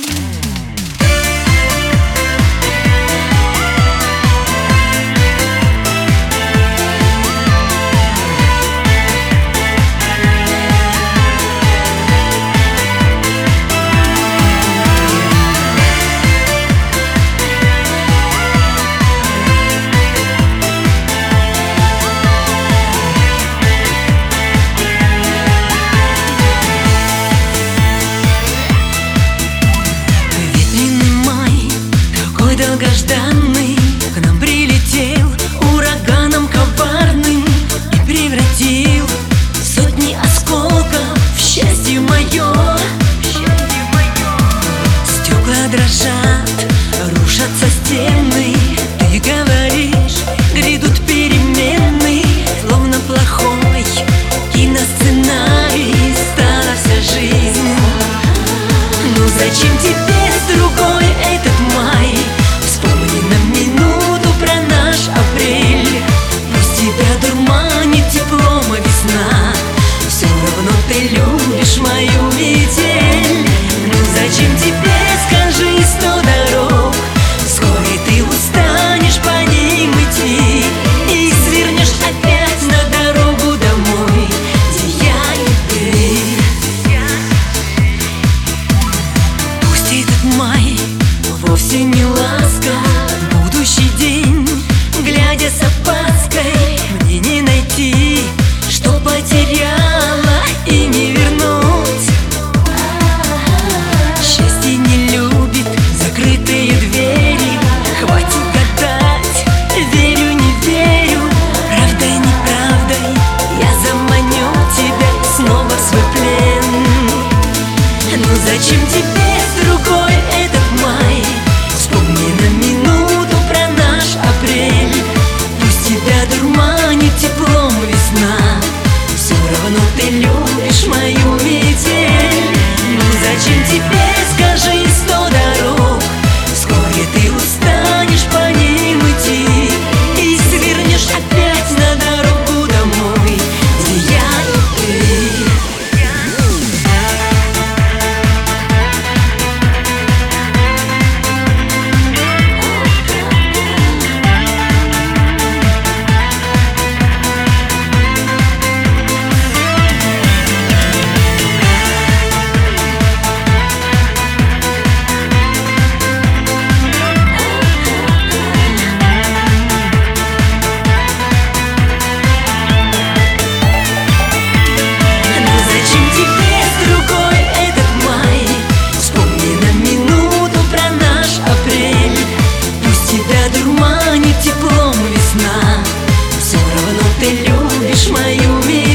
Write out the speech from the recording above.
Долгожданный к нам прилетел ураганом коварным и превратил сотни осколков в счастье мое. Стекла дрожат, рушатся стены. Ты говоришь, грядут перемены. Словно плохой киносценарий стала вся жизнь. Ну зачем тебе с другой этот май? Вспомни на минуту про наш апрель. Пусть тебя дурманит теплом весна, все равно ты любишь мою метель. Ну зачем тебе, скажи, 100 дорог? Вскоре ты устанешь по ним идти и свернешь опять на дорогу домой, где я и ты. Пусть этот май вовсе не ласка, будущий день, глядя с опаской, мне не найти, что потеряла и не вернуть. Счастье не любит закрытые двери. Хватит гадать, верю, не верю, правдой, неправдой я заманю тебя снова в свой плен. Ну зачем тебе с другой этот май? Вспомни на минуту про наш апрель. Пусть тебя дурманит теплом весна, все равно ты любишь мою метель. Ну зачем тебе, скажи, 100 дорог? Вскоре ты устанешь по ним идти и свернешь опять на дорогу домой, где я и ты. Теплом весна, все равно ты любишь мою метель.